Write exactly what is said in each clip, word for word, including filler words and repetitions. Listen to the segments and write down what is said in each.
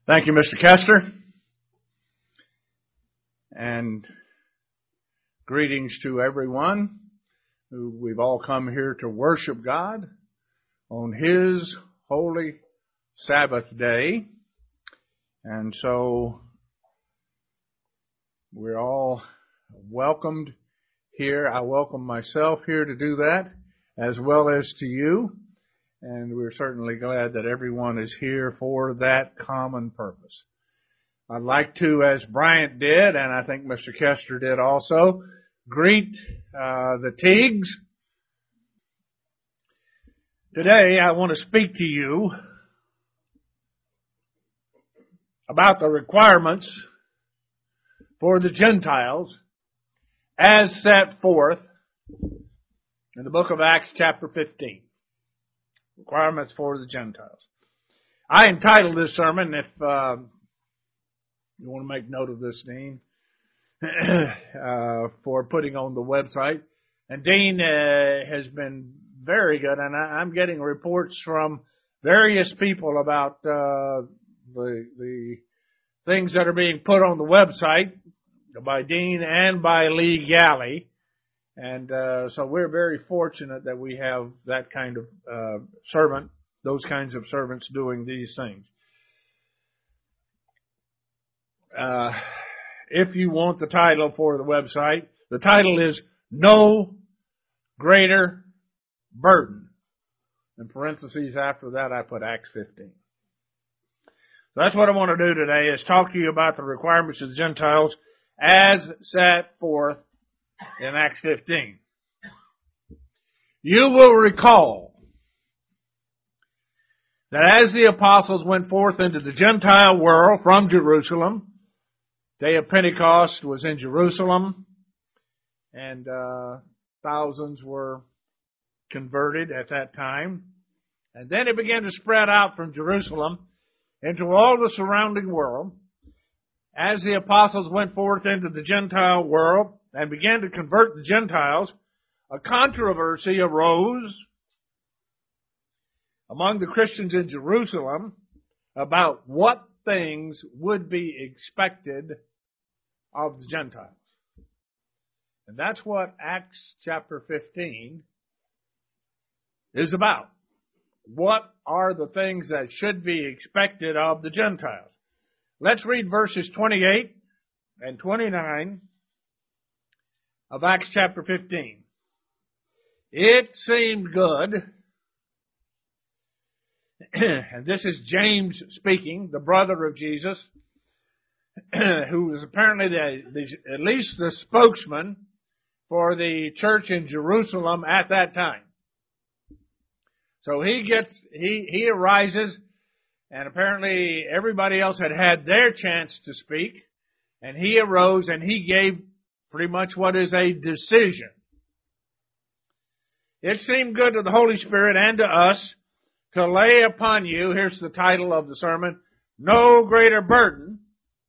Thank you, Mister Kester. And greetings to everyone who we've all come here to worship God on His holy Sabbath day. And so we're all welcomed here. I welcome myself here to do that, as well as to you. And we're certainly glad that everyone is here for that common purpose. I'd like to, as Bryant did, and I think Mister Kester did also, greet uh, the Teagues. Today I want to speak to you about the requirements for the Gentiles as set forth in the book of Acts chapter fifteen. Requirements for the Gentiles. I entitled this sermon, if uh, you want to make note of this, Dean, uh, for putting on the website. And Dean uh, has been very good, and I, I'm getting reports from various people about uh, the the things that are being put on the website by Dean and by Lee Galley. And uh, so we're very fortunate that we have that kind of uh, servant, those kinds of servants doing these things. Uh, if you want the title for the website, the title is No Greater Burden. In parentheses after that, I put Acts fifteen. So that's what I want to do today, is talk to you about the requirements of the Gentiles as set forth in Acts fifteen. You will recall that as the apostles went forth into the Gentile world from Jerusalem, day of Pentecost was in Jerusalem, and uh, thousands were converted at that time. And then it began to spread out from Jerusalem into all the surrounding world. As the apostles went forth into the Gentile world and began to convert the Gentiles, a controversy arose among the Christians in Jerusalem about what things would be expected of the Gentiles. And that's what Acts chapter fifteen is about. What are the things that should be expected of the Gentiles? Let's read verses twenty-eight and twenty-nine of Acts chapter fifteen. It seemed good, and this is James speaking, the brother of Jesus, who was apparently the, the, at least the spokesman for the church in Jerusalem at that time. So he gets, he, he arises, and apparently everybody else had had their chance to speak, and he arose and he gave pretty much what is a decision. It seemed good to the Holy Spirit and to us to lay upon you, here's the title of the sermon, no greater burden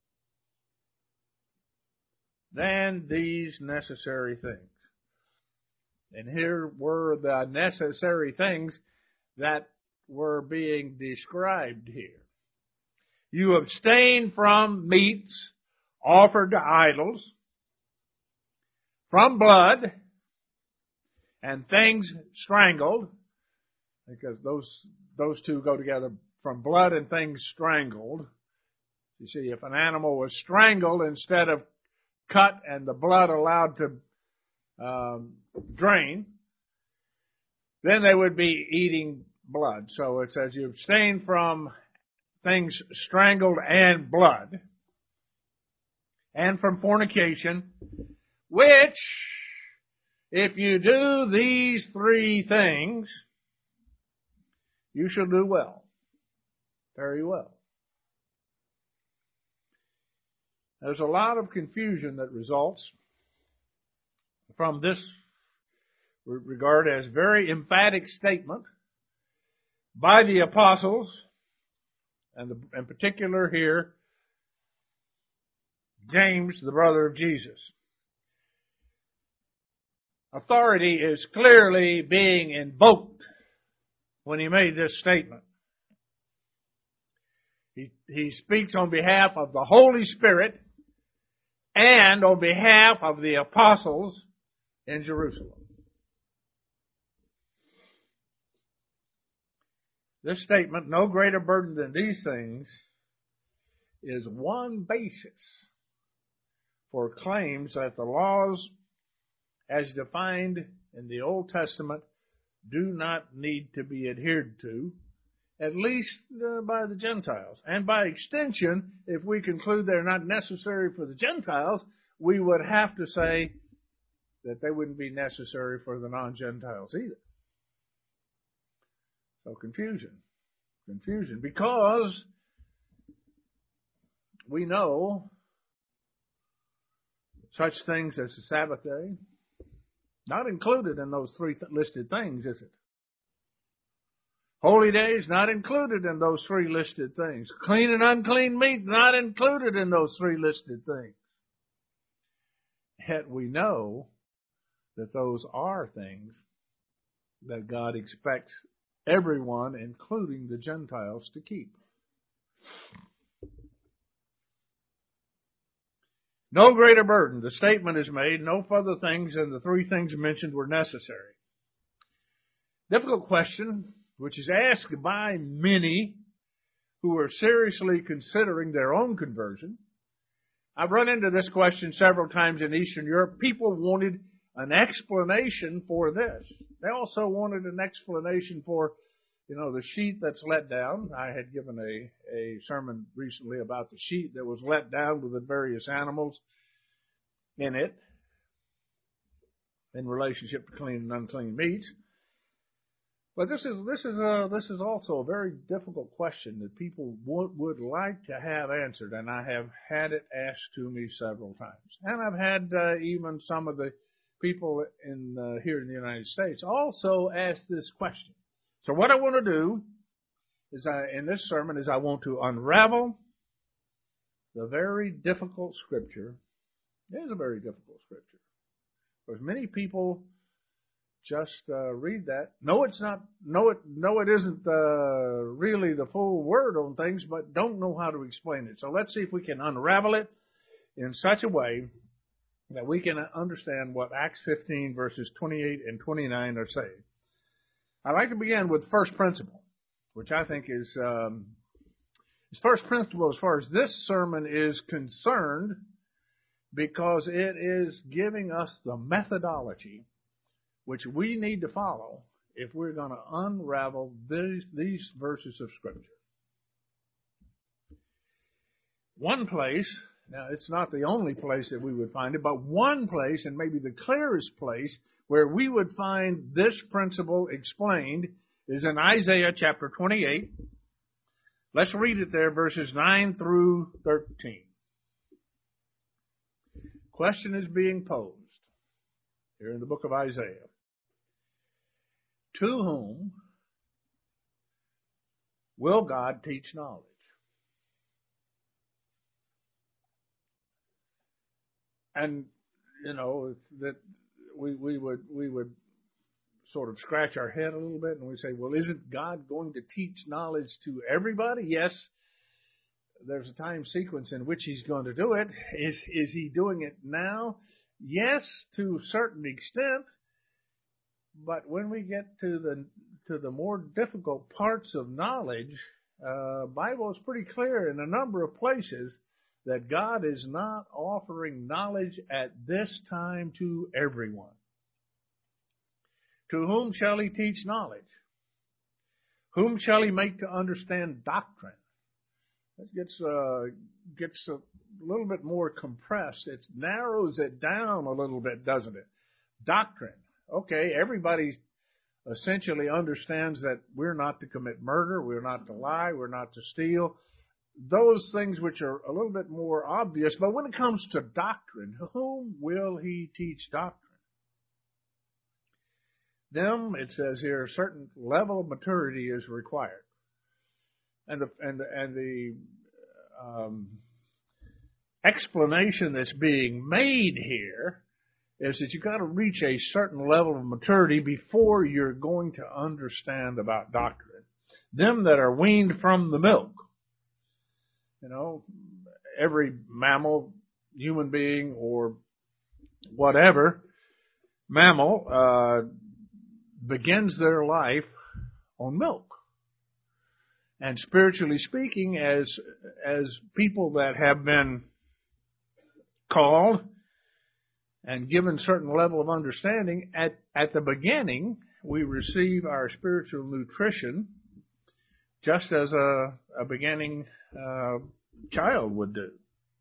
than these necessary things. And here were the necessary things that were being described here. You abstain from meats offered to idols, from blood, and things strangled, because those those two go together, from blood and things strangled. You see, if an animal was strangled instead of cut and the blood allowed to um, drain, then they would be eating blood. So it says you abstain from things strangled and blood, and from fornication, which, if you do these three things, you shall do well. Very well. There's a lot of confusion that results from this regard as very emphatic statement by the apostles, and the, in particular here, James, the brother of Jesus. Authority is clearly being invoked when he made this statement. He, he speaks on behalf of the Holy Spirit and on behalf of the apostles in Jerusalem. This statement, no greater burden than these things, is one basis for claims that the laws as defined in the Old Testament do not need to be adhered to, at least uh, by the Gentiles. And by extension, if we conclude they're not necessary for the Gentiles, we would have to say that they wouldn't be necessary for the non-Gentiles either. So confusion. Confusion. Because we know such things as the Sabbath day, not included in those three th- listed things, is it? Holy days, not included in those three listed things. Clean and unclean meat, not included in those three listed things. Yet we know that those are things that God expects everyone, including the Gentiles, to keep. No greater burden. The statement is made, no further things than the three things mentioned were necessary. Difficult question, which is asked by many who are seriously considering their own conversion. I've run into this question several times in Eastern Europe. People wanted an explanation for this. They also wanted an explanation for, you know, the sheet that's let down. I had given a, a sermon recently about the sheet that was let down with the various animals in it in relationship to clean and unclean meats. But this is this is a, this is also a very difficult question that people would, would like to have answered, and I have had it asked to me several times. And I've had uh, even some of the people in uh, here in the United States also ask this question. So what I want to do is, I, in this sermon, is I want to unravel the very difficult scripture. It is a very difficult scripture, because many people just uh, read that. No, it's not. No, it no, it isn't uh, really the full word on things, but don't know how to explain it. So let's see if we can unravel it in such a way that we can understand what Acts fifteen verses twenty-eight and twenty-nine are saying. I'd like to begin with first principle, which I think is um, is first principle as far as this sermon is concerned, because it is giving us the methodology which we need to follow if we're going to unravel these, these verses of Scripture. One place, now it's not the only place that we would find it, but one place, and maybe the clearest place, where we would find this principle explained is in Isaiah chapter twenty-eight. Let's read it there, verses nine through thirteen. Question is being posed here in the book of Isaiah. To whom will God teach knowledge? And, you know, that we, we would we would sort of scratch our head a little bit and we say, well, isn't God going to teach knowledge to everybody? Yes, there's a time sequence in which He's going to do it. Is is He doing it now? Yes, to a certain extent. But when we get to the to the more difficult parts of knowledge, uh, Bible is pretty clear in a number of places that God is not offering knowledge at this time to everyone. To whom shall He teach knowledge? Whom shall He make to understand doctrine? That gets uh, gets a little bit more compressed. It narrows it down a little bit, doesn't it? Doctrine. Okay, everybody essentially understands that we're not to commit murder, we're not to lie, we're not to steal. Those things which are a little bit more obvious. But when it comes to doctrine, whom will He teach doctrine? Them, it says here, a certain level of maturity is required. And the and the, and the um, explanation that's being made here is that you've got to reach a certain level of maturity before you're going to understand about doctrine. Them that are weaned from the milk. You know, every mammal, human being, or whatever mammal uh, begins their life on milk. And spiritually speaking, as as people that have been called and given certain level of understanding, at, at the beginning, we receive our spiritual nutrition just as a, a beginning uh, child would do.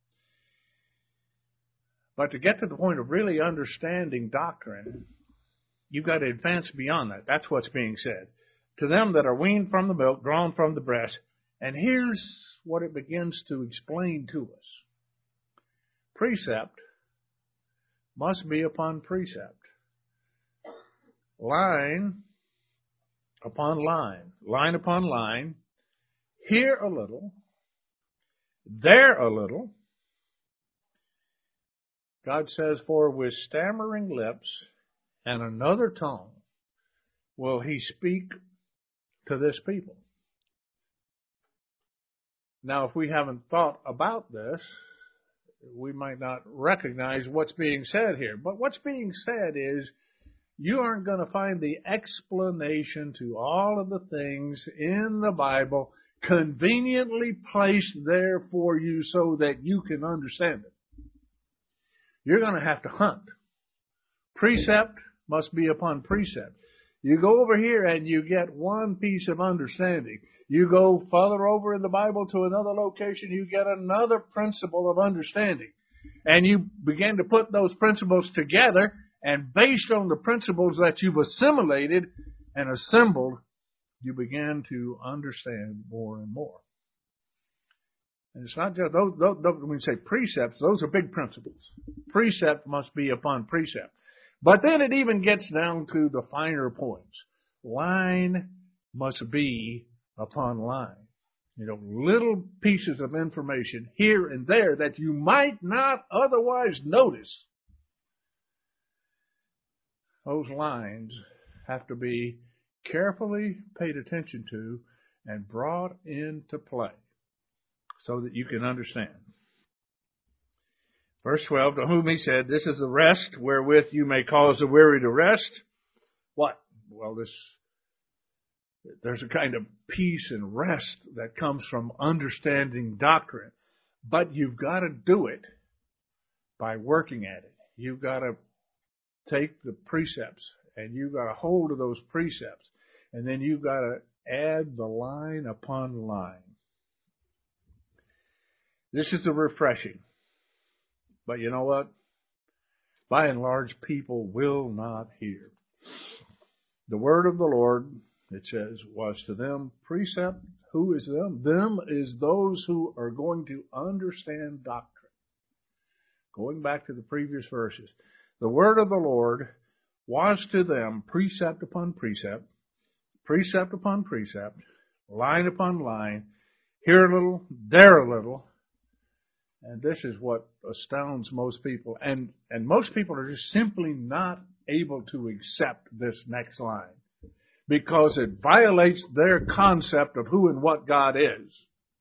But to get to the point of really understanding doctrine, you've got to advance beyond that. That's what's being said. To them that are weaned from the milk, drawn from the breast. And here's what it begins to explain to us. Precept must be upon precept. Line upon line. Line upon line. Here a little. There a little. God says, for with stammering lips and another tongue will he speak to this people. Now, if we haven't thought about this, we might not recognize what's being said here. But what's being said is, you aren't going to find the explanation to all of the things in the Bible conveniently placed there for you so that you can understand it. You're going to have to hunt. Precept must be upon precept. You go over here and you get one piece of understanding. You go further over in the Bible to another location, you get another principle of understanding. And you begin to put those principles together, and based on the principles that you've assimilated and assembled, you begin to understand more and more. And it's not just, those, those, when we say precepts, those are big principles. Precept must be upon precept. But then it even gets down to the finer points. Line must be upon line. You know, little pieces of information here and there that you might not otherwise notice. Those lines have to be carefully paid attention to and brought into play so that you can understand. Verse twelve, to whom he said, this is the rest wherewith you may cause the weary to rest. What? Well, this, there's a kind of peace and rest that comes from understanding doctrine. But you've got to do it by working at it. You've got to take the precepts and you've got to hold to those precepts. And then you've got to add the line upon line. This is the refreshing. But you know what? By and large, people will not hear. The word of the Lord, it says, was to them precept. Who is them? Them is those who are going to understand doctrine. Going back to the previous verses. The word of the Lord was to them precept upon precept, precept upon precept, line upon line, here a little, there a little. And this is what astounds most people. And, and most people are just simply not able to accept this next line because it violates their concept of who and what God is.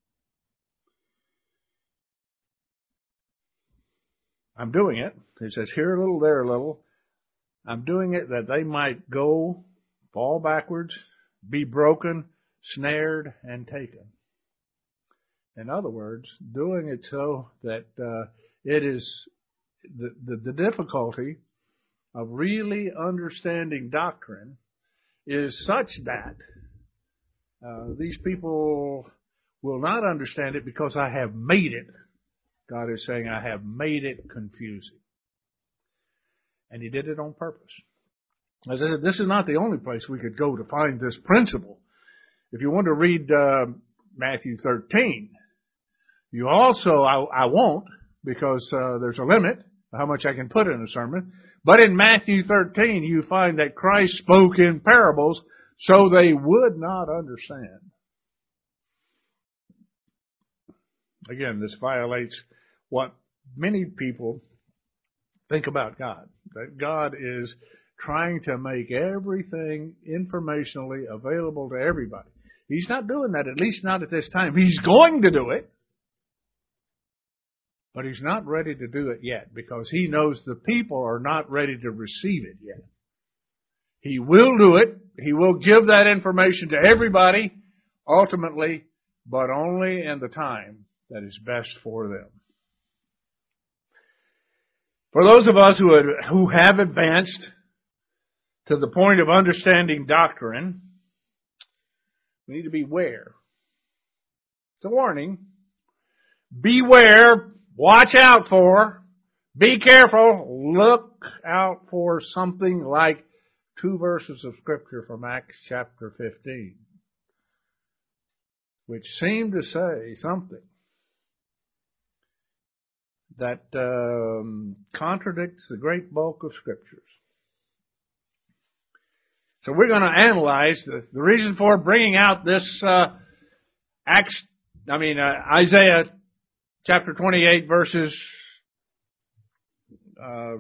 I'm doing it. It says here a little, there a little. I'm doing it that they might go, fall backwards, be broken, snared, and taken. In other words, doing it so that uh, it is the, the, the difficulty of really understanding doctrine is such that uh, these people will not understand it because I have made it. God is saying, I have made it confusing. And He did it on purpose. As I said, this is not the only place we could go to find this principle. If you want to read uh, Matthew thirteen, you also, I, I won't, because uh, there's a limit how much I can put in a sermon. But in Matthew thirteen, you find that Christ spoke in parables so they would not understand. Again, this violates what many people think about God. That God is trying to make everything informationally available to everybody. He's not doing that, at least not at this time. He's going to do it. But He's not ready to do it yet because He knows the people are not ready to receive it yet. He will do it. He will give that information to everybody ultimately, but only in the time that is best for them. For those of us who had, who have advanced to the point of understanding doctrine, we need to beware. It's a warning. Beware, watch out for, be careful, look out for something like two verses of Scripture from Acts chapter fifteen, which seem to say something that um, contradicts the great bulk of Scriptures. So we're going to analyze the, the reason for bringing out this uh, Acts, I mean uh, Isaiah chapter twenty-eight verses uh,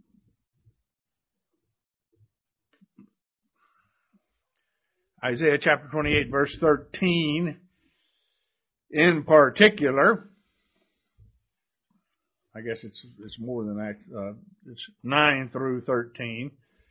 Isaiah chapter twenty-eight verse thirteen in particular. I guess it's it's more than that. Uh, it's nine through thirteen.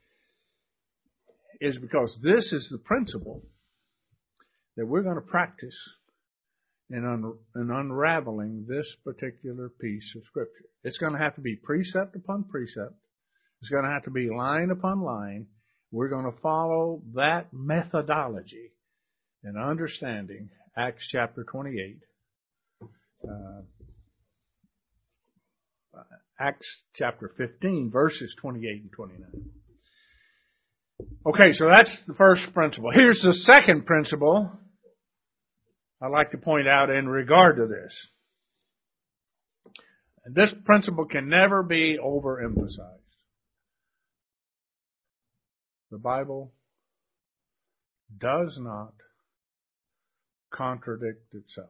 Is because this is the principle that we're going to practice in, un, in unraveling this particular piece of Scripture. It's going to have to be precept upon precept. It's going to have to be line upon line. We're going to follow that methodology in understanding Acts chapter twenty-eight. Uh, Acts chapter fifteen, verses twenty-eight and twenty-nine. Okay, so that's the first principle. Here's the second principle I'd like to point out in regard to this. And this principle can never be overemphasized. The Bible does not contradict itself.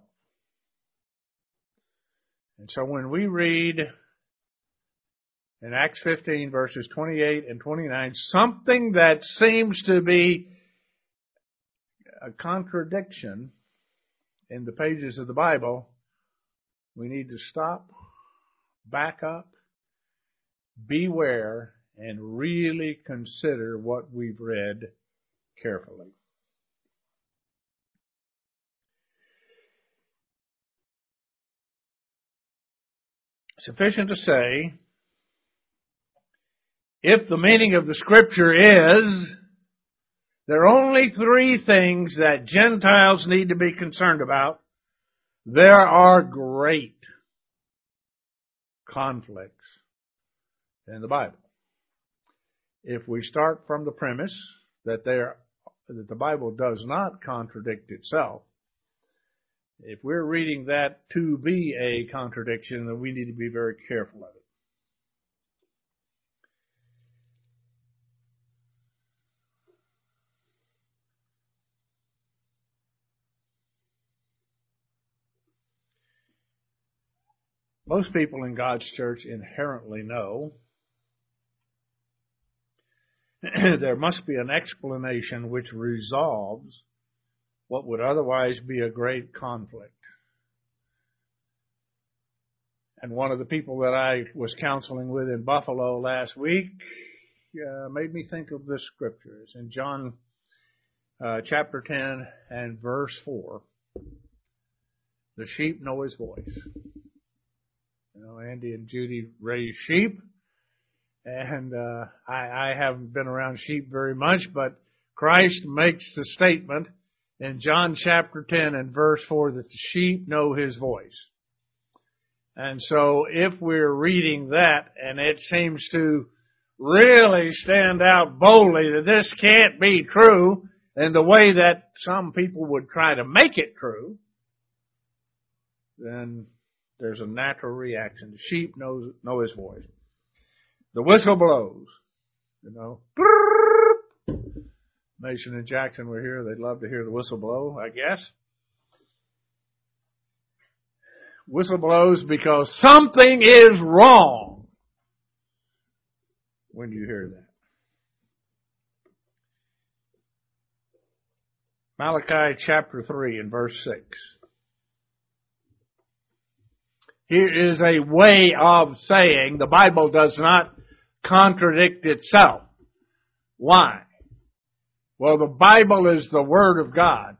And so when we read in Acts fifteen, verses twenty-eight and twenty-nine, something that seems to be a contradiction in the pages of the Bible, we need to stop, back up, beware, and really consider what we've read carefully. Sufficient to say, if the meaning of the Scripture is there are only three things that Gentiles need to be concerned about, there are great conflicts in the Bible. If we start from the premise that there that the Bible does not contradict itself, if we're reading that to be a contradiction, then we need to be very careful of it. Most people in God's church inherently know there must be an explanation which resolves what would otherwise be a great conflict. And one of the people that I was counseling with in Buffalo last week uh, made me think of this scripture. It's in John uh, chapter ten and verse four. The sheep know his voice. You know, Andy and Judy raise sheep, and uh, I, I haven't been around sheep very much, but Christ makes the statement in John chapter ten and verse four that the sheep know his voice. And so if we're reading that and it seems to really stand out boldly that this can't be true in the way that some people would try to make it true, then there's a natural reaction. The sheep knows know his voice. The whistle blows. You know. Mason and Jackson were here. They'd love to hear the whistle blow, I guess. Whistle blows because something is wrong when you hear that. Malachi chapter three and verse six. here is a way of saying the Bible does not contradict itself. Why? Well, the Bible is the Word of God.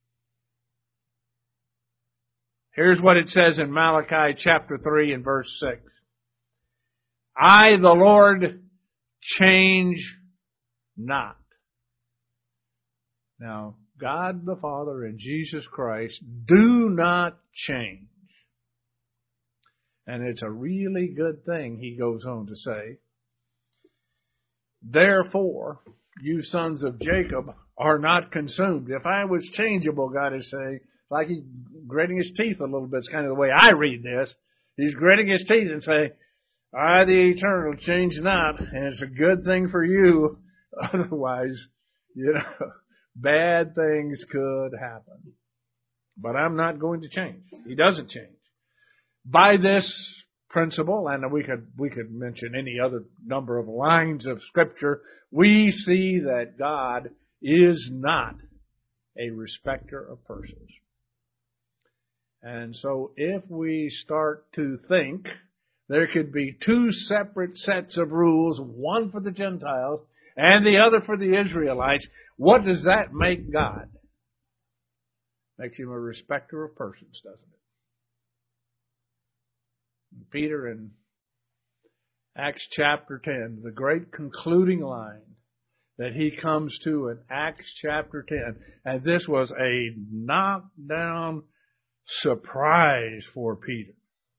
Here's what it says in Malachi chapter three and verse six. I, the Lord, change not. Now, God the Father and Jesus Christ do not change. And it's a really good thing, he goes on to say. Therefore, you sons of Jacob are not consumed. If I was changeable, God is saying, like he's gritting his teeth a little bit. It's kind of the way I read this. He's gritting his teeth and saying, I, the eternal, change not. And it's a good thing for you. Otherwise, you know, bad things could happen. But I'm not going to change. He doesn't change. By this principle, and we could we could mention any other number of lines of Scripture, we see that God is not a respecter of persons. And so if we start to think there could be two separate sets of rules, one for the Gentiles and the other for the Israelites, what does that make God? Makes him a respecter of persons, doesn't it? Peter in Acts chapter ten, the great concluding line that he comes to in Acts chapter ten, and this was a knockdown surprise for Peter.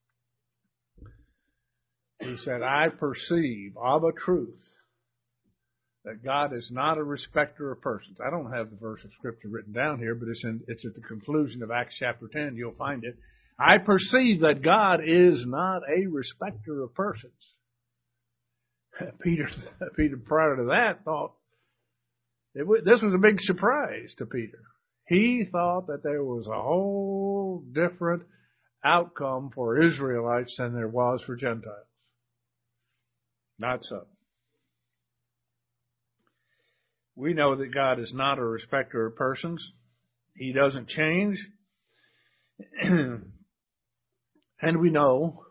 He said, I perceive of a truth that God is not a respecter of persons. I don't have the verse of Scripture written down here, but it's in, it's at the conclusion of Acts chapter ten. You'll find it. I perceive that God is not a respecter of persons. Peter, Peter prior to that thought, it was, this was a big surprise to Peter. He thought that there was a whole different outcome for Israelites than there was for Gentiles. Not so. We know that God is not a respecter of persons. He doesn't change. And we know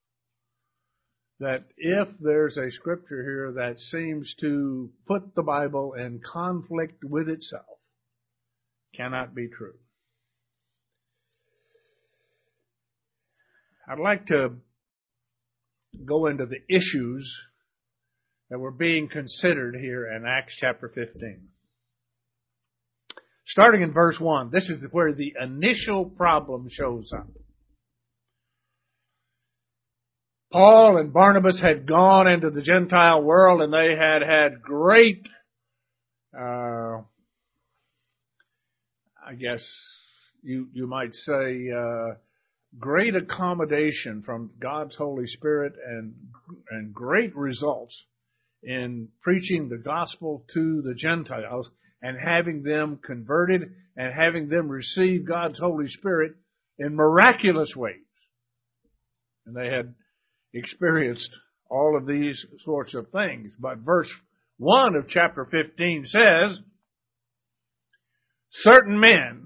that if there's a scripture here that seems to put the Bible in conflict with itself, cannot be true. I'd like to go into the issues that were being considered here in Acts chapter fifteen. Starting in verse one, this is where the initial problem shows up. Paul and Barnabas had gone into the Gentile world and they had had great, uh, I guess you you might say, uh, great accommodation from God's Holy Spirit and and great results in preaching the gospel to the Gentiles and having them converted and having them receive God's Holy Spirit in miraculous ways. And they had experienced all of these sorts of things. But verse one of chapter fifteen says, certain men,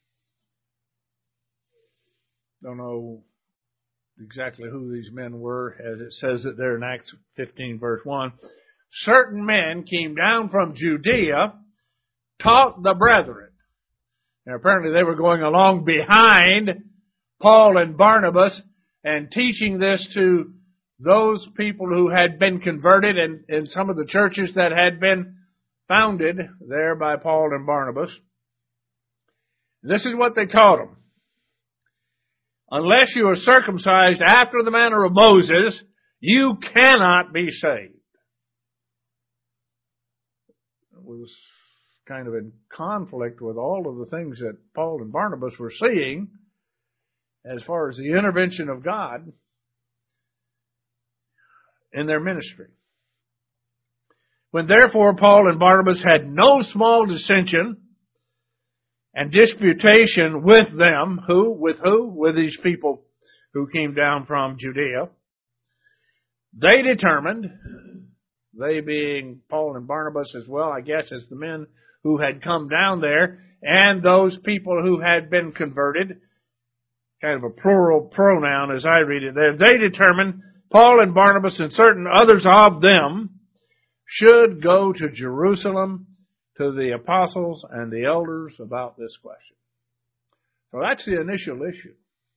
don't know exactly who these men were, as it says it there in Acts fifteen verse one, certain men came down from Judea, taught the brethren. Now apparently they were going along behind Paul and Barnabas and teaching this to those people who had been converted and in some of the churches that had been founded there by Paul and Barnabas. This is what they taught them. Unless you are circumcised after the manner of Moses, you cannot be saved. It was kind of in conflict with all of the things that Paul and Barnabas were seeing as far as the intervention of God in their ministry. When therefore Paul and Barnabas had no small dissension and disputation with them, who, with who? With these people who came down from Judea, they determined, they being Paul and Barnabas as well, I guess, as the men who had come down there, and those people who had been converted, kind of a plural pronoun as I read it there. They determined Paul and Barnabas and certain others of them should go to Jerusalem to the apostles and the elders about this question. So that's the initial issue.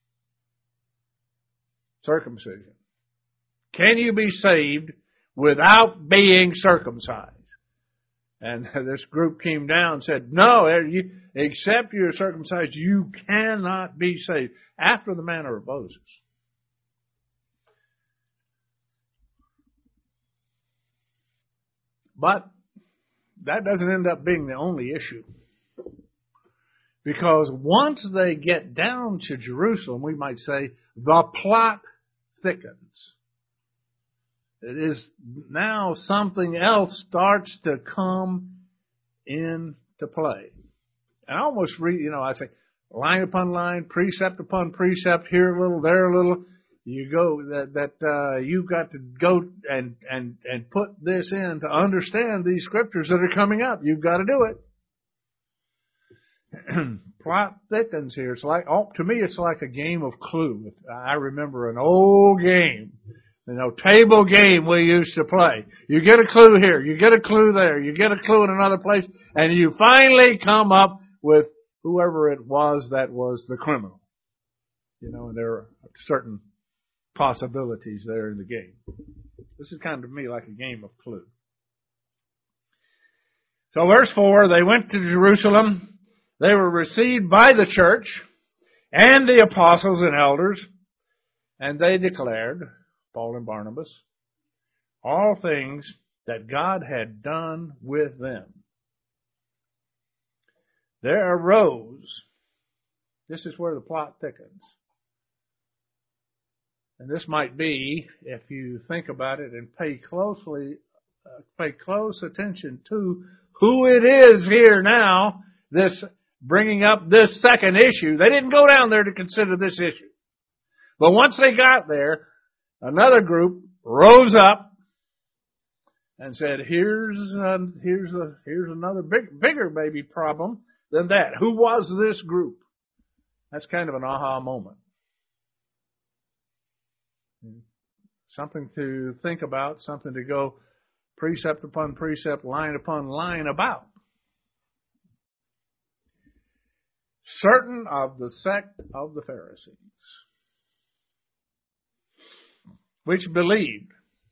Circumcision. Can you be saved without being circumcised? And this group came down and said, no, you, except you're circumcised, you cannot be saved, after the manner of Moses. But that doesn't end up being the only issue. Because once they get down to Jerusalem, we might say, the plot thickens. It is now something else starts to come into play. And I almost read, you know, I say line upon line, precept upon precept, here a little, there a little. You go that that uh, you've got to go and and and put this in to understand these scriptures that are coming up. You've got to do it. Plot thickens here. It's like, oh, to me, it's like a game of Clue. I remember an old game. You know, table game we used to play. You get a clue here, you get a clue there, you get a clue in another place, and you finally come up with whoever it was that was the criminal. You know, and there are certain possibilities there in the game. This is kind of to me like a game of Clue. So verse four, they went to Jerusalem. They were received by the church and the apostles and elders, and they declared, Paul and Barnabas, all things that God had done with them. There arose, this is where the plot thickens. And this might be, if you think about it and pay closely, uh, pay close attention to who it is here now, this bringing up this second issue. They didn't go down there to consider this issue. But once they got there, another group rose up and said, here's uh, here's a, here's another big, bigger maybe problem than that. Who was this group? That's kind of an aha moment. Something to think about, something to go precept upon precept, line upon line about. Certain of the sect of the Pharisees, which believed.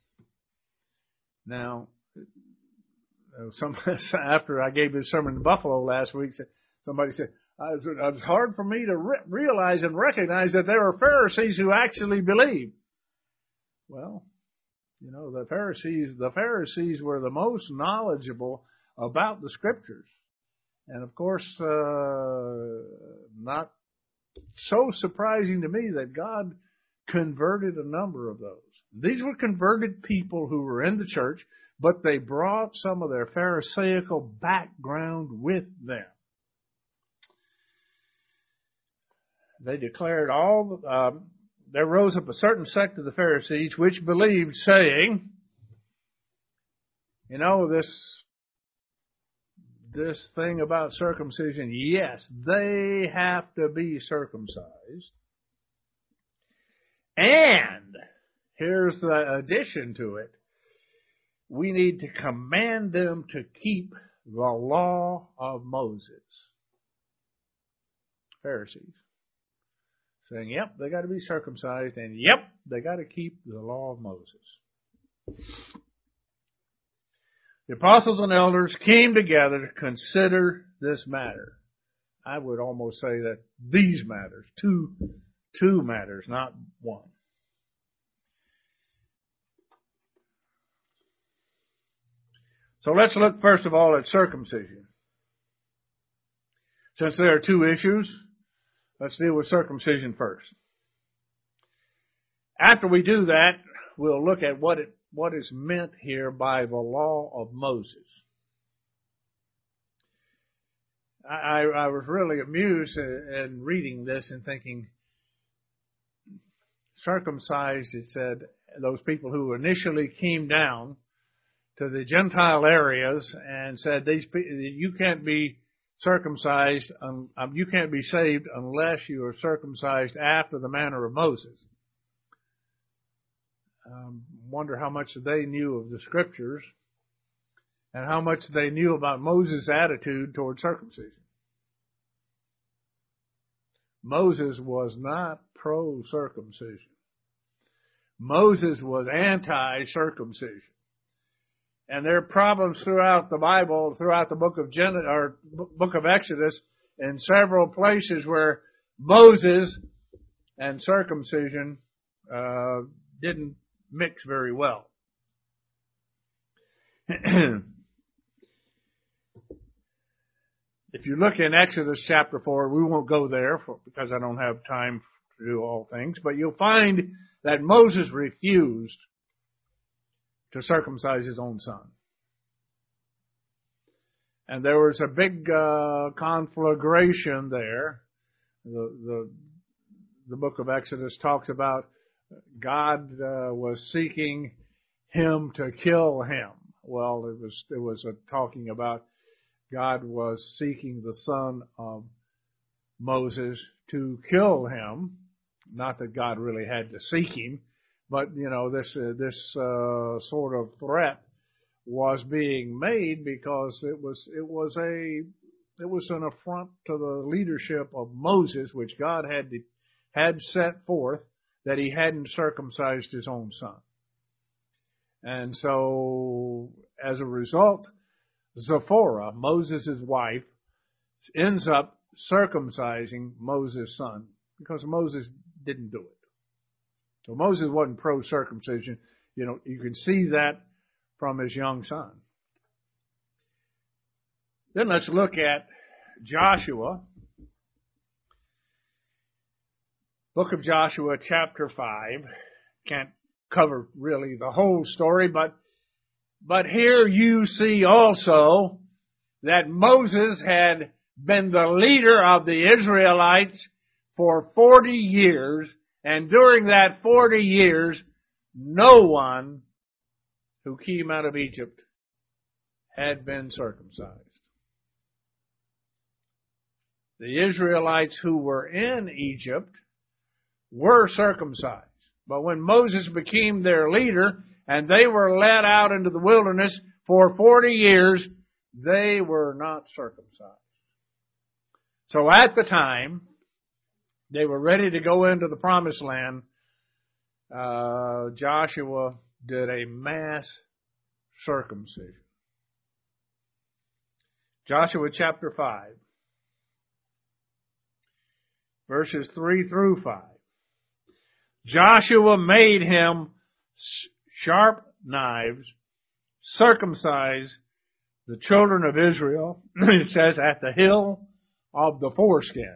Now, some, after I gave this sermon in Buffalo last week, somebody said, it was hard for me to re- realize and recognize that there were Pharisees who actually believed. Well, you know, the Pharisees, the Pharisees were the most knowledgeable about the Scriptures. And of course, uh, not so surprising to me that God converted a number of those. These were converted people who were in the church, but they brought some of their Pharisaical background with them. They declared all, um, there rose up a certain sect of the Pharisees which believed, saying, you know, this this thing about circumcision, yes, they have to be circumcised. And here's the addition to it. We need to command them to keep the law of Moses. Pharisees. Saying, yep, they got to be circumcised, and yep, they got to keep the law of Moses. The apostles and elders came together to consider this matter. I would almost say that these matters, two, two matters, not one. So let's look first of all at circumcision. Since there are two issues, let's deal with circumcision first. After we do that, we'll look at what it, what is meant here by the law of Moses. I, I was really amused in reading this and thinking, circumcised, it said, those people who initially came down to the Gentile areas and said, "These you can't be circumcised. Um, um, you can't be saved unless you are circumcised after the manner of Moses. Um, wonder how much they knew of the Scriptures and how much they knew about Moses' attitude toward circumcision. Moses was not pro-circumcision. Moses was anti-circumcision. And there are problems throughout the Bible, throughout the book of Gen- or book of Exodus, in several places where Moses and circumcision uh, didn't mix very well. If you look in Exodus chapter four, we won't go there for, because I don't have time to do all things, but you'll find that Moses refused to circumcise his own son. And there was a big uh, conflagration there. The, the, the book of Exodus talks about God uh, was seeking him to kill him. Well, it was it was a talking about God was seeking the son of Moses to kill him. Not that God really had to seek him, but you know this uh, this uh, sort of threat was being made because it was it was a it was an affront to the leadership of Moses, which God had to, had set forth that he hadn't circumcised his own son. And so, as a result, Zipporah, Moses' wife, ends up circumcising Moses' son because Moses didn't do it. So Moses wasn't pro-circumcision. You know, you can see that from his young son. Then let's look at Joshua. Book of Joshua, chapter five. Can't cover really the whole story, but but here you see also that Moses had been the leader of the Israelites for forty years, and during that forty years, no one who came out of Egypt had been circumcised. The Israelites who were in Egypt were circumcised. But when Moses became their leader and they were led out into the wilderness for forty years, they were not circumcised. So at the time they were ready to go into the promised land, uh, Joshua did a mass circumcision. Joshua chapter five, verses three through five. Joshua made him sharp knives, circumcised the children of Israel, it says, at the hill of the foreskins.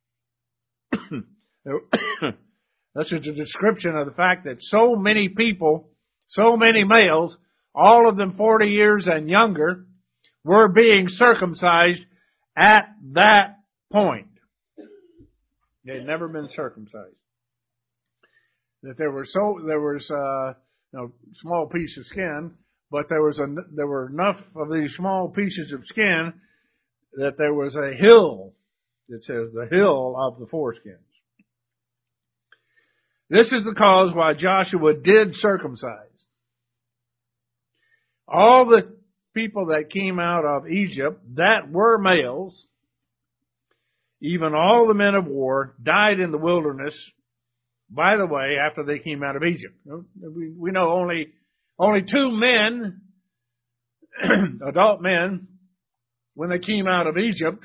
This is a description of the fact that so many people, so many males, all of them forty years and younger, were being circumcised at that point. They had never been circumcised. That there were so there was uh, you know, small piece of skin, but there was a there were enough of these small pieces of skin that there was a hill that says the hill of the foreskins. This is the cause why Joshua did circumcise all the people that came out of Egypt that were males. Even all the men of war died in the wilderness. By the way, after they came out of Egypt, we, we know only only two men, adult men, when they came out of Egypt,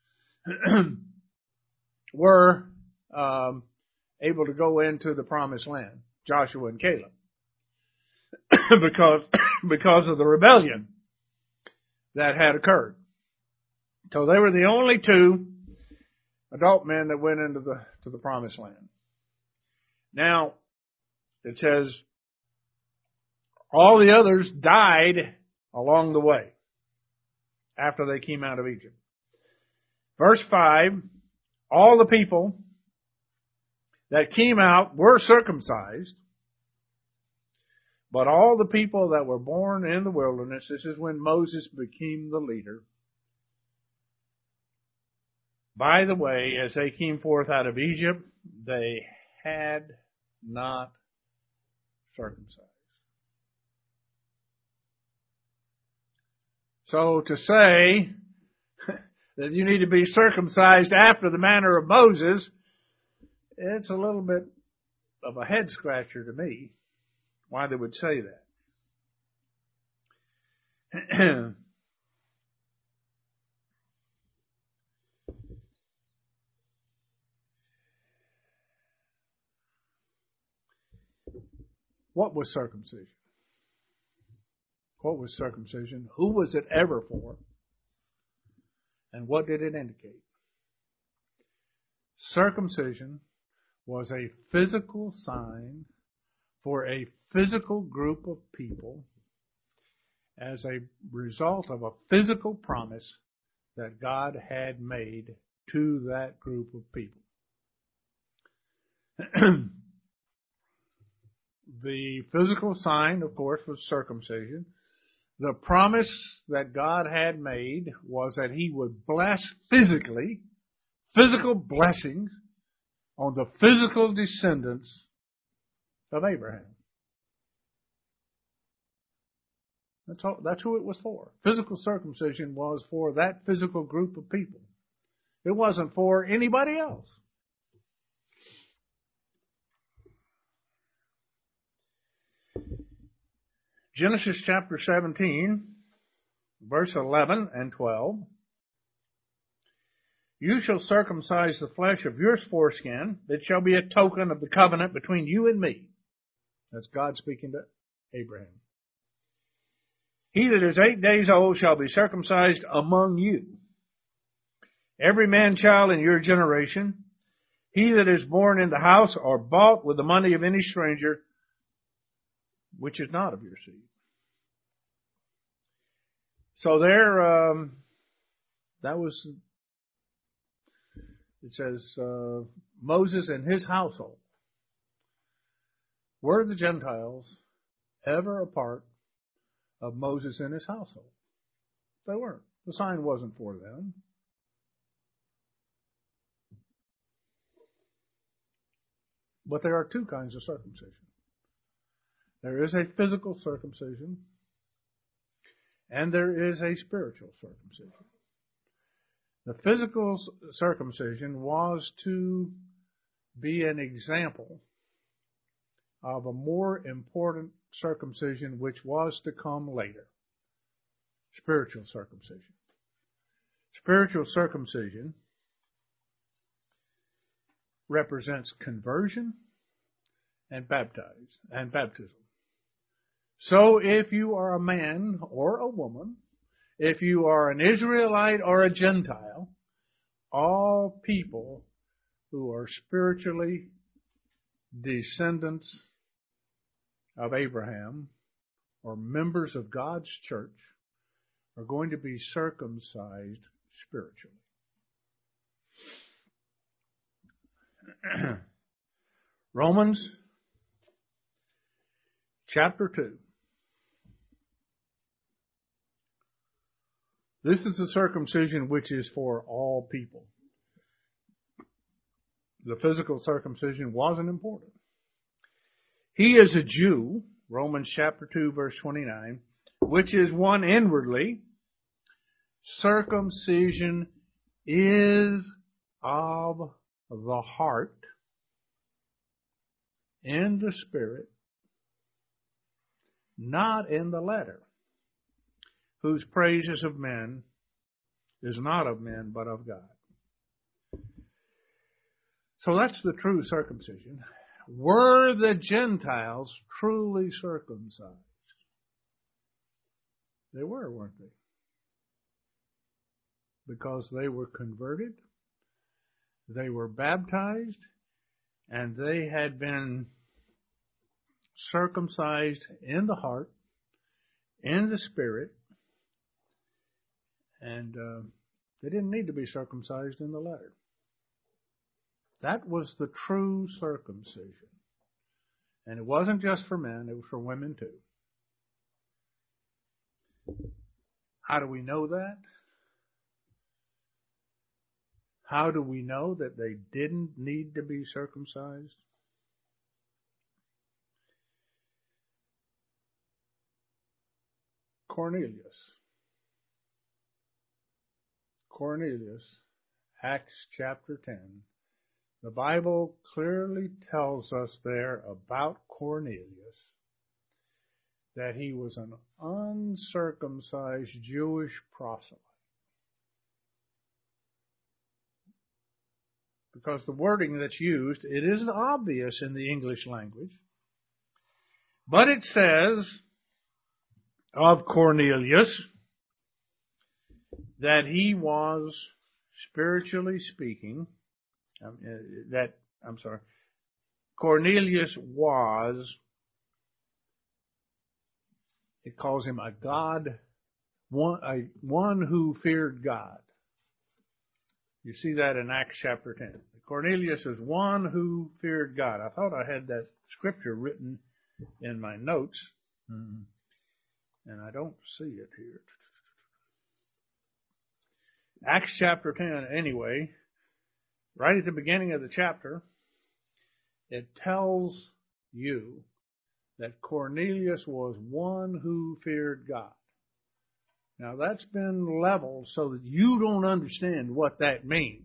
were um, able to go into the promised land, Joshua and Caleb, because because of the rebellion that had occurred. So they were the only two adult men that went into the to the promised land. Now, it says, all the others died along the way after they came out of Egypt. Verse five, all the people that came out were circumcised, but all the people that were born in the wilderness, this is when Moses became the leader, By the way, as they came forth out of Egypt, they had not circumcised. So to say that you need to be circumcised after the manner of Moses, it's a little bit of a head scratcher to me why they would say that. What was circumcision? What was circumcision? Who was it ever for? And what did it indicate? Circumcision was a physical sign for a physical group of people as a result of a physical promise that God had made to that group of people. The physical sign, of course, was circumcision. The promise that God had made was that He would bless physically, physical blessings on the physical descendants of Abraham. That's, all, that's who it was for. Physical circumcision was for that physical group of people. It wasn't for anybody else. Genesis chapter seventeen, verse eleven and twelve. You shall circumcise the flesh of your foreskin. It shall be a token of the covenant between you and me. That's God speaking to Abraham. He that is eight days old shall be circumcised among you. Every man child in your generation, he that is born in the house or bought with the money of any stranger, which is not of your seed. So there, um, that was, it says, uh, Moses and his household. Were the Gentiles ever a part of Moses and his household? They weren't. The sign wasn't for them. But there are two kinds of circumcision. There is a physical circumcision, and there is a spiritual circumcision. The physical circumcision was to be an example of a more important circumcision which was to come later. Spiritual circumcision. Spiritual circumcision represents conversion and baptize and baptism. So if you are a man or a woman, if you are an Israelite or a Gentile, all people who are spiritually descendants of Abraham or members of God's church are going to be circumcised spiritually. Romans chapter two. This is the circumcision which is for all people. The physical circumcision wasn't important. He is a Jew, Romans chapter two, verse twenty-nine, which is one inwardly. Circumcision is of the heart, in the spirit, not in the letter, whose praise is of men, is not of men, but of God. So that's the true circumcision. Were the Gentiles truly circumcised? They were, weren't they? Because they were converted, they were baptized, and they had been circumcised in the heart, in the spirit, and uh, they didn't need to be circumcised in the letter. That was the true circumcision. And it wasn't just for men, it was for women too. How do we know that? How do we know that they didn't need to be circumcised? Cornelius. Cornelius, Acts chapter ten. The Bible clearly tells us there about Cornelius that he was an uncircumcised Jewish proselyte. Because the wording that's used, it isn't obvious in the English language. But it says of Cornelius that he was, spiritually speaking, um, uh, that, I'm sorry, Cornelius was, it calls him a God, one, a, one who feared God. You see that in Acts chapter ten. Cornelius is one who feared God. I thought I had that scripture written in my notes, and I don't see it here. Acts chapter ten, anyway, right at the beginning of the chapter, it tells you that Cornelius was one who feared God. Now, that's been leveled so that you don't understand what that means.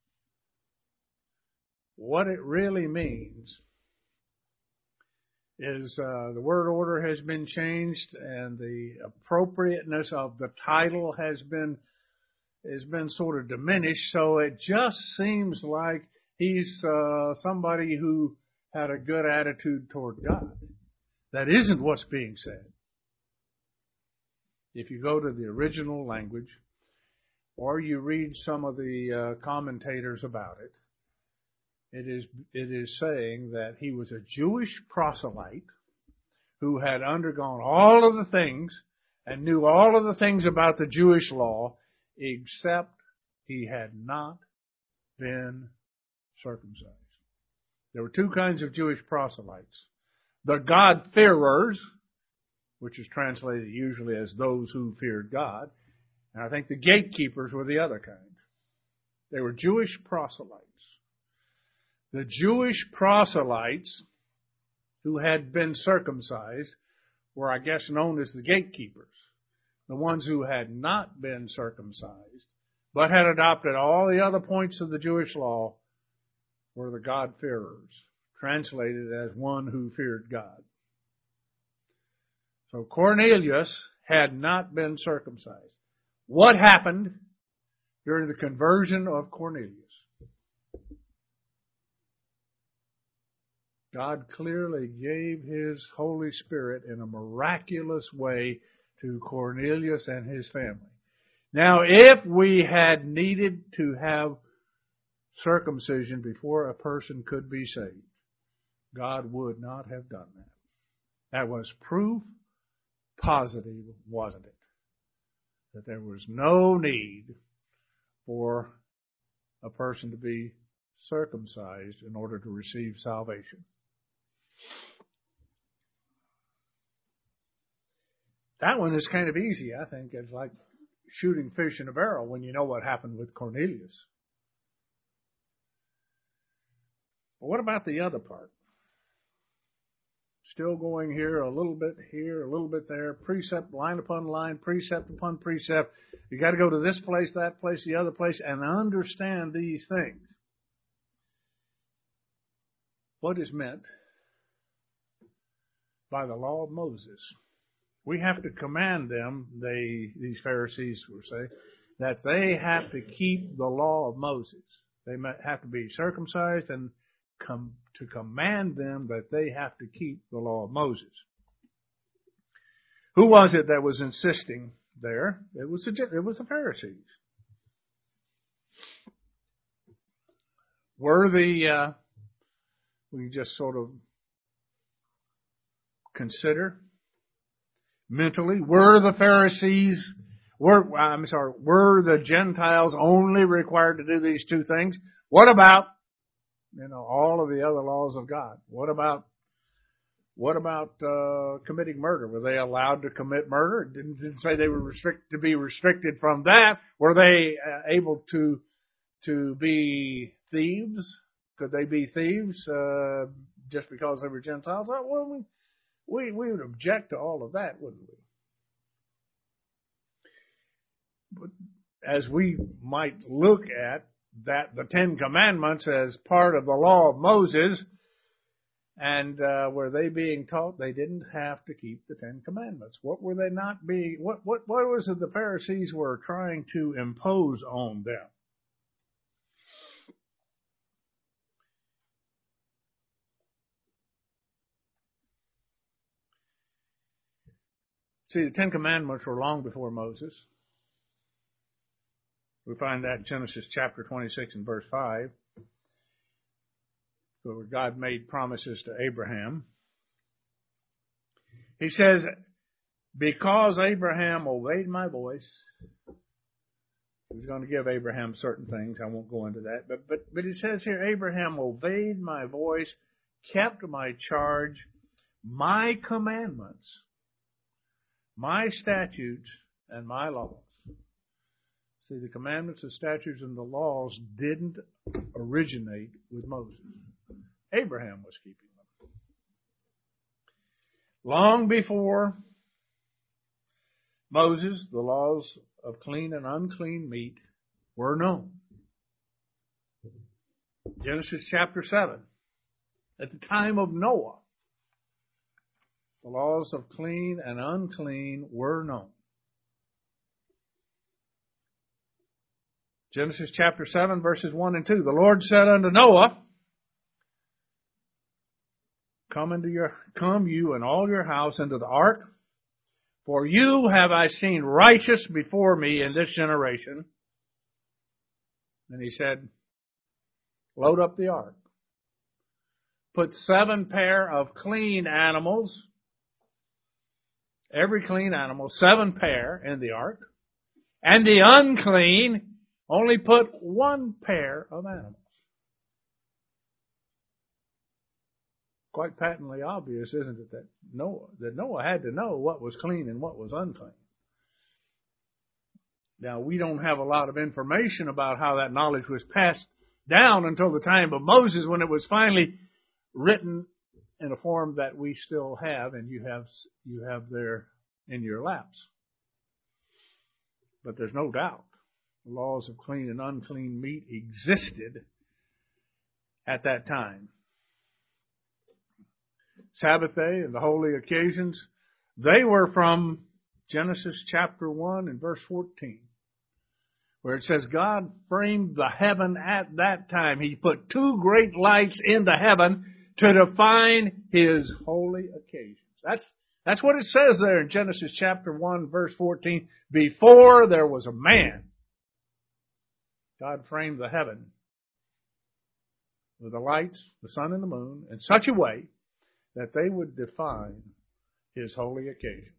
What it really means is uh, the word order has been changed and the appropriateness of the title has been has been sort of diminished. So it just seems like he's uh, somebody who had a good attitude toward God. That isn't what's being said. If you go to the original language, or you read some of the uh, commentators about it, it is it is saying that he was a Jewish proselyte who had undergone all of the things and knew all of the things about the Jewish law, except he had not been circumcised. There were two kinds of Jewish proselytes. The God-fearers, which is translated usually as those who feared God. And I think the gatekeepers were the other kind. They were Jewish proselytes. The Jewish proselytes who had been circumcised were, I guess, known as the gatekeepers. The ones who had not been circumcised, but had adopted all the other points of the Jewish law, were the God-fearers, translated as one who feared God. So Cornelius had not been circumcised. What happened during the conversion of Cornelius? God clearly gave His Holy Spirit in a miraculous way to Cornelius and his family. Now, if we had needed to have circumcision before a person could be saved, God would not have done that. That was proof positive, wasn't it? That there was no need for a person to be circumcised in order to receive salvation. That one is kind of easy, I think. It's like shooting fish in a barrel when you know what happened with Cornelius. But what about the other part? Still going here, a little bit here, a little bit there, precept, line upon line, precept upon precept. You got to go to this place, that place, the other place, and understand these things. What is meant by the law of Moses? We have to command them, they, these Pharisees will say, that they have to keep the law of Moses. They have to be circumcised and come to command them that they have to keep the law of Moses. Who was it that was insisting there? It was the, it was the Pharisees. Were the, uh, we just sort of consider mentally, were the Pharisees, were, I'm sorry, were the Gentiles only required to do these two things? What about, you know, all of the other laws of God? What about, what about uh, committing murder? Were they allowed to commit murder? It didn't, didn't say they were restricted to be restricted from that. Were they uh, able to to be thieves? Could they be thieves uh, just because they were Gentiles? Well, we, we, we would object to all of that, wouldn't we? But as we might look at that, the Ten Commandments as part of the law of Moses, and uh, were they being taught they didn't have to keep the Ten Commandments? What were they not being? What what what was it the Pharisees were trying to impose on them? See, the Ten Commandments were long before Moses. We find that in Genesis chapter twenty-six and verse five, where God made promises to Abraham. He says, because Abraham obeyed my voice, he was going to give Abraham certain things. I won't go into that. But, but, but it says here, Abraham obeyed my voice, kept my charge, my commandments, my statutes, and my laws. See, the commandments, the statutes, and the laws didn't originate with Moses. Abraham was keeping them. Long before Moses, the laws of clean and unclean meat were known. Genesis chapter seven. At the time of Noah, the laws of clean and unclean were known. Genesis chapter seven, verses one and two. The Lord said unto Noah, Come into your, come you and all your house into the ark, for you have I seen righteous before me in this generation. And he said, load up the ark. Put seven pair of clean animals, every clean animal, seven pair in the ark, and the unclean only put one pair of animals. Quite patently obvious, isn't it, that Noah, that Noah had to know what was clean and what was unclean. Now, we don't have a lot of information about how that knowledge was passed down until the time of Moses, when it was finally written in a form that we still have, and you have you have there in your laps. But there's no doubt the laws of clean and unclean meat existed at that time. Sabbath day and the holy occasions, they were from Genesis chapter one and verse fourteen, where it says God framed the heaven at that time. He put two great lights in the heaven to define His holy occasions. That's, that's what it says there in Genesis chapter one, verse fourteen. Before there was a man, God framed the heaven with the lights, the sun and the moon, in such a way that they would define His holy occasions.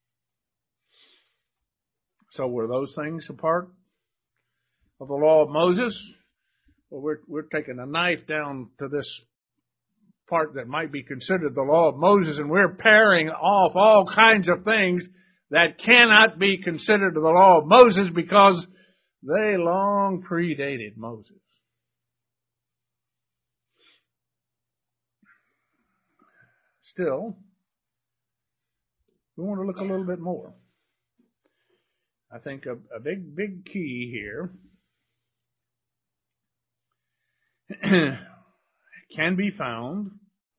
So were those things a part of the law of Moses? Well, we're, we're taking a knife down to this part that might be considered the law of Moses, and we're paring off all kinds of things that cannot be considered the law of Moses because they long predated Moses. Still, we want to look a little bit more. I think a, a big, big key here can be found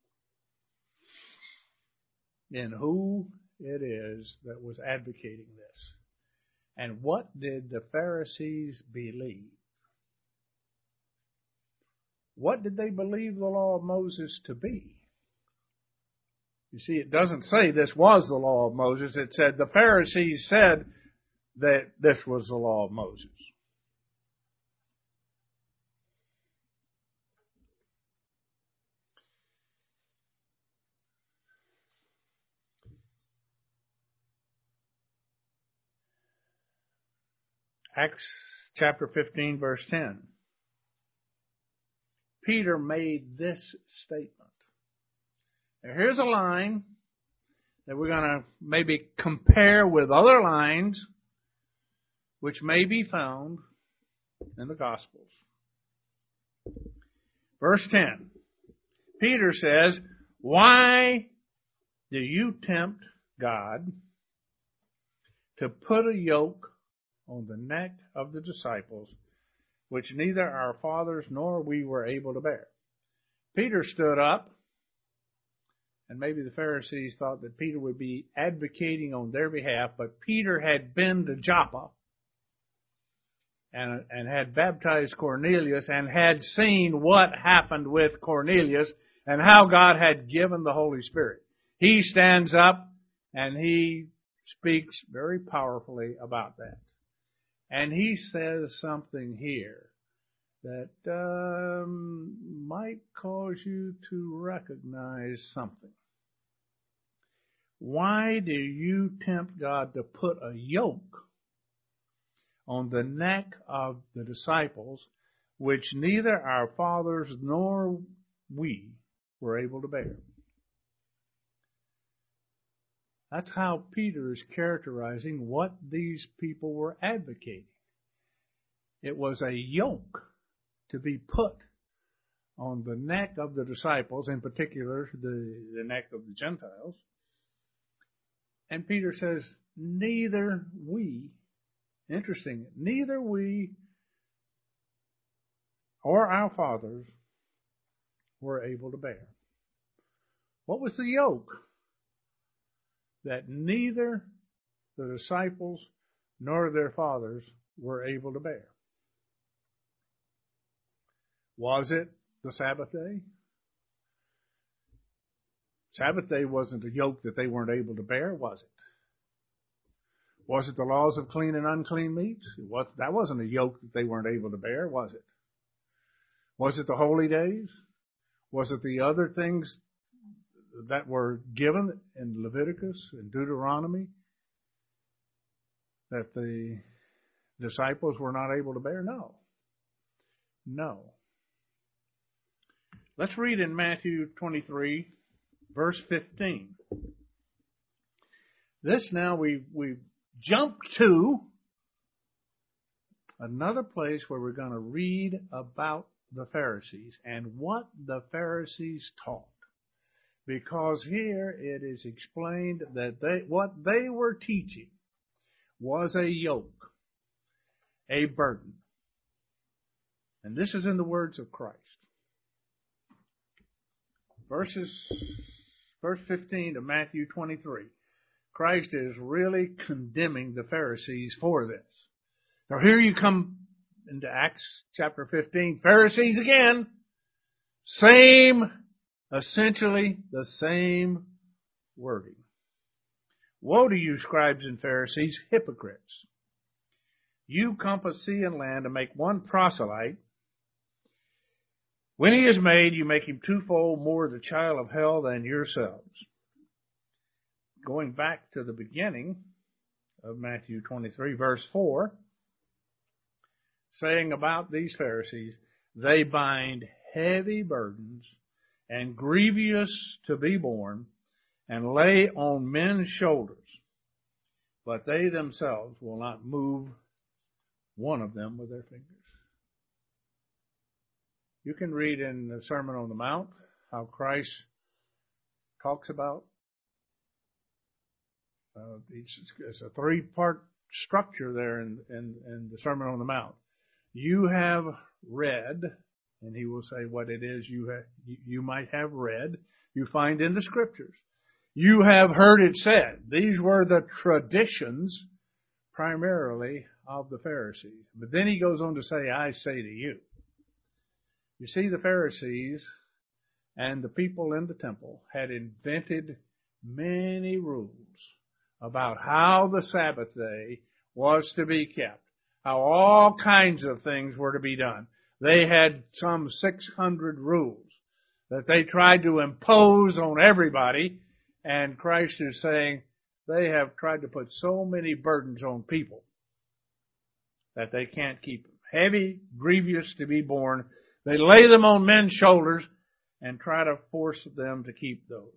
in who it is that was advocating this. And what did the Pharisees believe? What did they believe the law of Moses to be? You see, it doesn't say this was the law of Moses. It said the Pharisees said that this was the law of Moses. Acts chapter fifteen, verse ten. Peter made this statement. Now, here's a line that we're going to maybe compare with other lines which may be found in the Gospels. Verse ten. Peter says, why do you tempt God to put a yoke on the neck of the disciples, which neither our fathers nor we were able to bear? Peter stood up, and maybe the Pharisees thought that Peter would be advocating on their behalf, but Peter had been to Joppa and, and had baptized Cornelius and had seen what happened with Cornelius and how God had given the Holy Spirit. He stands up and he speaks very powerfully about that. And he says something here that um, might cause you to recognize something. Why do you tempt God to put a yoke on the neck of the disciples, which neither our fathers nor we were able to bear? That's how Peter is characterizing what these people were advocating. It was a yoke to be put on the neck of the disciples, in particular the, the neck of the Gentiles. And Peter says, neither we, interesting, neither we or our fathers were able to bear. What was the yoke that neither the disciples nor their fathers were able to bear? Was it the Sabbath day? Sabbath day wasn't a yoke that they weren't able to bear, was it? Was it the laws of clean and unclean meats? It was, that wasn't a yoke that they weren't able to bear, was it? Was it the holy days? Was it the other things that were given in Leviticus and Deuteronomy that the disciples were not able to bear? No. No. Let's read in Matthew twenty-three, verse fifteen. This now we we jump to another place where we're going to read about the Pharisees and what the Pharisees taught. Because here it is explained that they what they were teaching was a yoke, a burden. And this is in the words of Christ. Verses, verse fifteen of Matthew twenty-three. Christ is really condemning the Pharisees for this. Now here you come into Acts chapter fifteen. Pharisees again. Same, essentially the same wording. Woe to you, scribes and Pharisees, hypocrites! You compass sea and land to make one proselyte. When he is made, you make him twofold more the child of hell than yourselves. Going back to the beginning of Matthew twenty-three, verse four, saying about these Pharisees, they bind heavy burdens and grievous to be borne, and lay on men's shoulders, but they themselves will not move one of them with their fingers. You can read in the Sermon on the Mount how Christ talks about uh, it's a three-part structure there in, in, in the Sermon on the Mount. You have read, and he will say what it is you have, you might have read, you find in the Scriptures. You have heard it said. These were the traditions primarily of the Pharisees. But then he goes on to say, I say to you. You see, the Pharisees and the people in the temple had invented many rules about how the Sabbath day was to be kept, how all kinds of things were to be done. They had some six hundred rules that they tried to impose on everybody, and Christ is saying they have tried to put so many burdens on people that they can't keep them. Heavy, grievous to be borne. They lay them on men's shoulders and try to force them to keep those.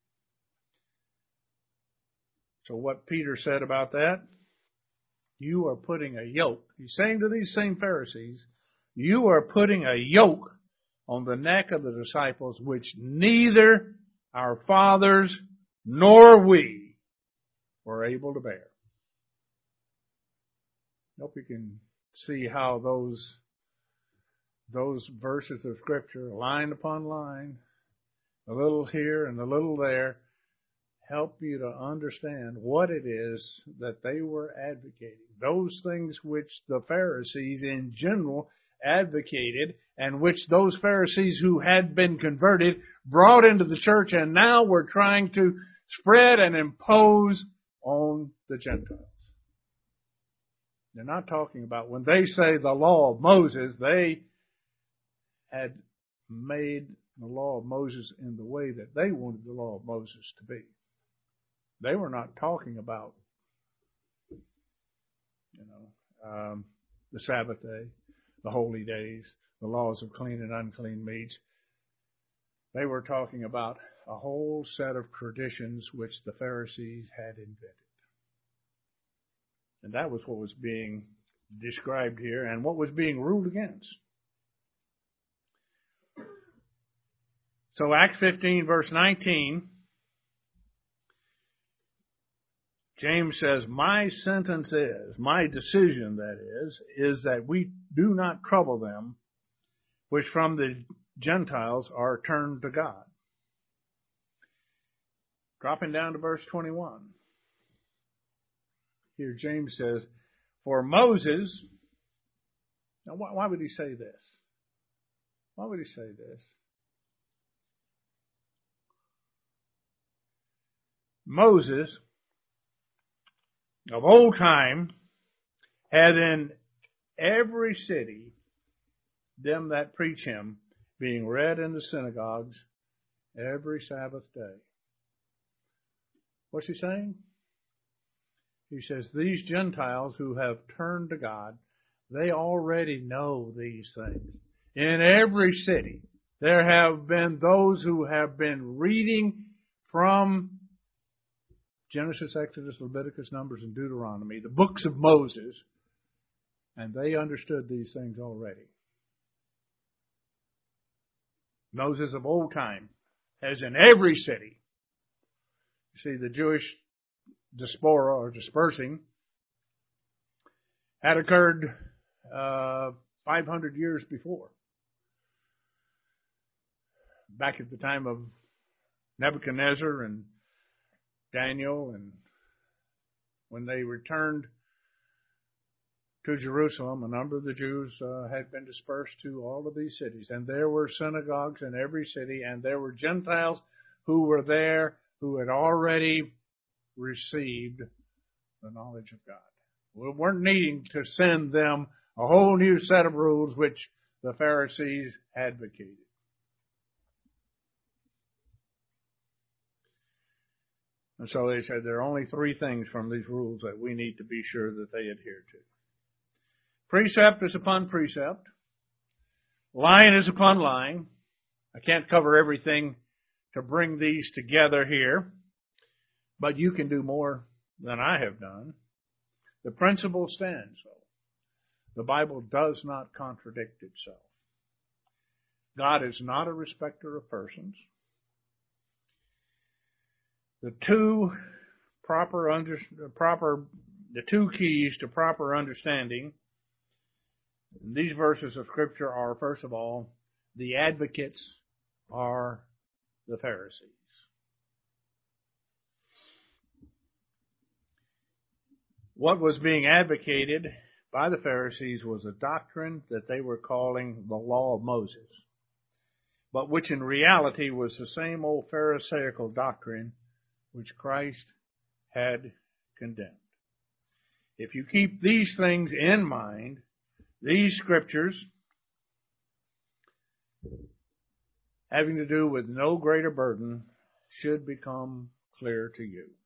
So what Peter said about that, you are putting a yoke. He's saying to these same Pharisees, you are putting a yoke on the neck of the disciples, which neither our fathers nor we were able to bear. I hope you can see how those, those verses of Scripture, line upon line, a little here and a little there, help you to understand what it is that they were advocating. Those things which the Pharisees in general advocated, and which those Pharisees who had been converted brought into the church and now were trying to spread and impose on the Gentiles. They're not talking about, when they say the law of Moses, they had made the law of Moses in the way that they wanted the law of Moses to be. They were not talking about, you know, um, the Sabbath day, the holy days, the laws of clean and unclean meats. They were talking about a whole set of traditions which the Pharisees had invented. And that was what was being described here and what was being ruled against. So Acts fifteen, verse nineteen, James says, my sentence is, my decision that is, is that we do not trouble them which from the Gentiles are turned to God. Dropping down to verse twenty-one. Here James says, for Moses, now why, why would he say this? Why would he say this? Moses, of old time, had in every city them that preach him, being read in the synagogues every Sabbath day. What's he saying? He says, these Gentiles who have turned to God, they already know these things. In every city, there have been those who have been reading from Genesis, Exodus, Leviticus, Numbers, and Deuteronomy, the books of Moses, and they understood these things already. Moses of old time, as in every city. You see, the Jewish diaspora or dispersing had occurred uh, five hundred years before. Back at the time of Nebuchadnezzar and Daniel, and when they returned to Jerusalem, a number of the Jews uh, had been dispersed to all of these cities. And there were synagogues in every city, and there were Gentiles who were there who had already received the knowledge of God. We weren't needing to send them a whole new set of rules which the Pharisees advocated. And so they said there are only three things from these rules that we need to be sure that they adhere to. Precept is upon precept. Line is upon line. I can't cover everything to bring these together here, but you can do more than I have done. The principle stands, though. The Bible does not contradict itself. God is not a respecter of persons. The two proper under, proper the two keys to proper understanding these verses of Scripture are, first of all, the advocates are the Pharisees. What was being advocated by the Pharisees was a doctrine that they were calling the law of Moses, but which in reality was the same old Pharisaical doctrine which Christ had condemned. If you keep these things in mind, these scriptures, having to do with no greater burden, should become clear to you.